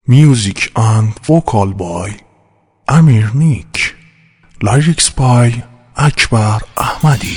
Music and vocal by Amir Nick. Lyrics by Akbar Ahmadi.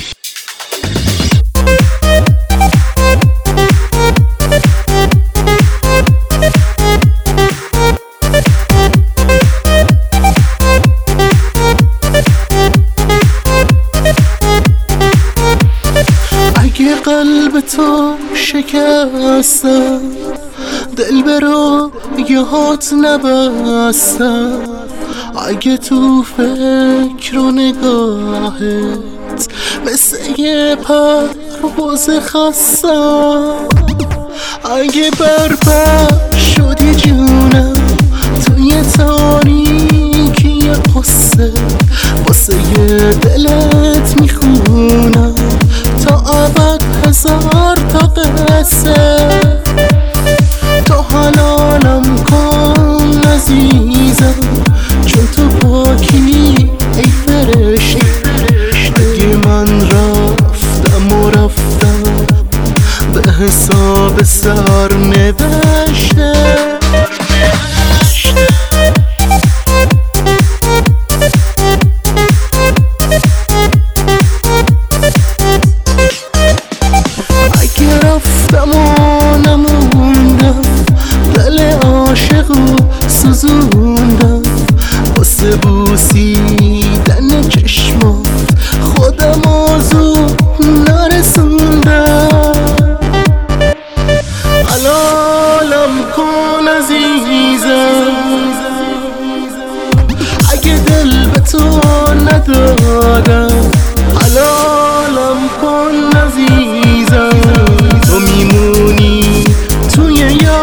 اگه قلب تو شکستم، دل برو یهات نبستم، اگه تو فکر و نگاهت مثل یه پرواز خستم، اگه بربر شدی جونم توی تاریکی قصه، واسه یه دلت میخونم تا ابد هزار تا قصه. تو حلالم کن عزیزم، چون تو پاکی ای فرشته. اگه من رفتم به حساب سر نوشته. اگه رفتم و نموندم، دل عاشقو سوزوندم، واسه بوسیدن چشمات خودم زود نرسوندم. حلالم کن عزیزم، اگه دل به تو ندادم، حلالم کن عزیزم. تو میمونی توی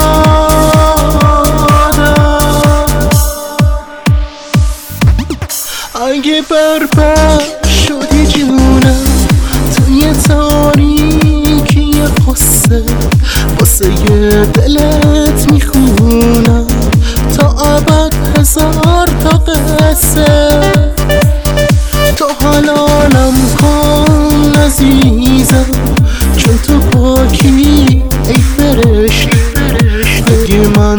یادم، اگه بربر شدی جونم توی تاریکی قصه، واسه یه دلت میخونم تا ابد هزار تا قصه. تو حلالم کن عزیزم، چون تو پاکی ای فرشته. اگه من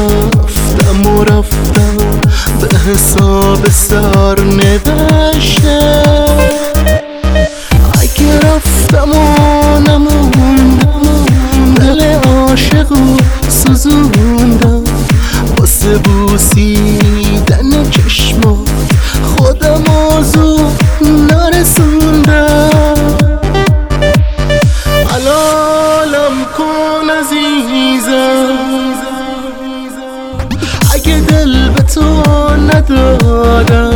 رفتم به حساب سر نوشته. اگه رفتم و نموندم، دل عاشقو سوزوندم، واسه بوسیدن چشمات خودم زود نرسوندم. حلالم کن عزیزم، اگه دل به تو ندادم،